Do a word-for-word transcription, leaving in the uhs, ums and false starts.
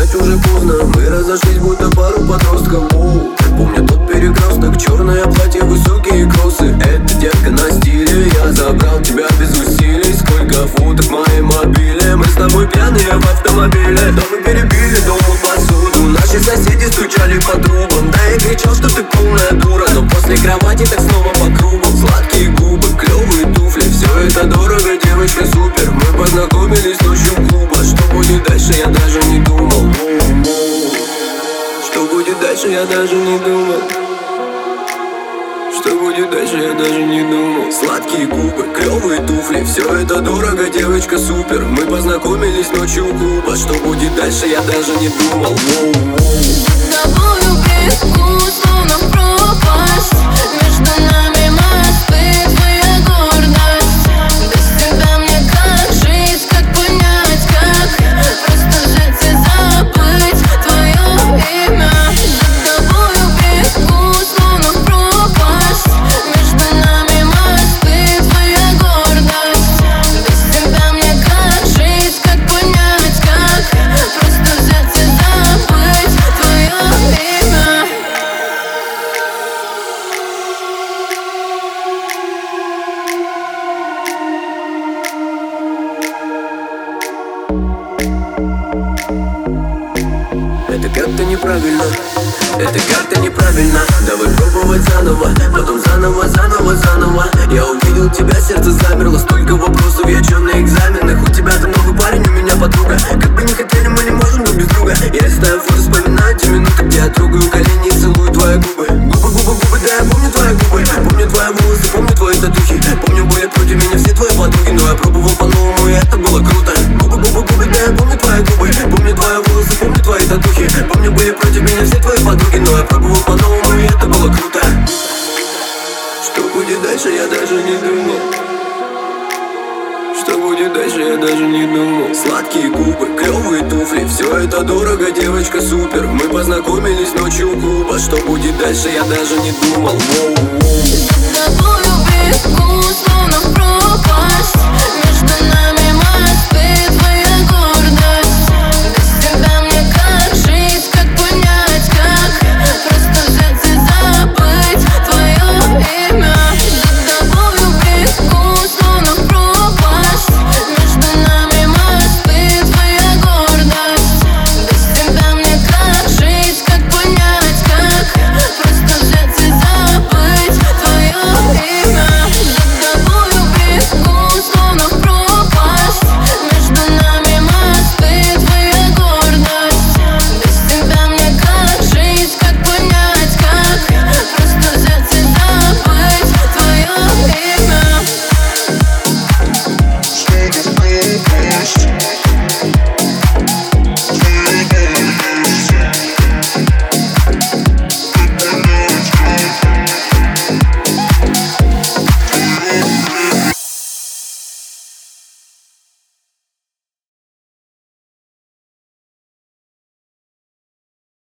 спать уже поздно. Мы разошлись, будто пару подростков. Воу. Помню тот перекресток, черное платье, высокие кроссы. Это детка на стиле, я забрал тебя без усилий. Сколько футов в моей мобиле, мы с тобой пьяные в автомобиле. Да мы перебили дома посуду, наши соседи стучали по трубам. Да я кричал, что ты полная дура, но после кровати так снова по кругу. Сладкие губы, клевые туфли, все это дорого, девочка супер. Мы познакомились ночью клуба. Что будет дальше, я даже не думал. Что будет дальше, я даже не думал. Что будет дальше, я даже не думал. Сладкие губы, клевые туфли, все это дорого, девочка супер. Мы познакомились ночью у клуба. Что будет дальше, я даже не думал. С тобою бегу, словно пропасть. Между нами мосты, твоя гордость. Без тебя мне как жить, как понять, как просто взять и забыть твое имя. За тобою бегу, словно пропасть. Между нами мосты, твоя гордость. Без тебя мне как жить, как понять, как просто взять и забыть твое имя. Это как-то неправильно, это как-то неправильно. Давай пробовать заново, потом заново, заново, заново. Я увидел тебя, сердце замерло. Столько вопросов, я чё на экзаменах? У тебя там новый парень, у меня подруга. Как бы не хотели, мы не можем друг без друга. Я листаю фото, вспоминаю те минуты, где я трогаю колени и целую твои губы. Губы, губы, губы, да я помню твои губы. Помню твои волосы, помню твои татухи. Помню, были против меня все твои подруги, но я пробовал по-новому, и это было круто. Губы, губы, губы, да я помню твои губы. Помню твои волосы, помню твои татухи. Помню, были против меня все твои подруги, но я пробовал по-новому, и это было круто. Что будет дальше, я даже не думал. Что будет дальше, я даже не думал. Сладкие губы, клевые туфли, все это дорого, девочка супер. Мы познакомились ночью у клуба. Что будет дальше, я даже не думал. Воу-воу. С тобою бегу,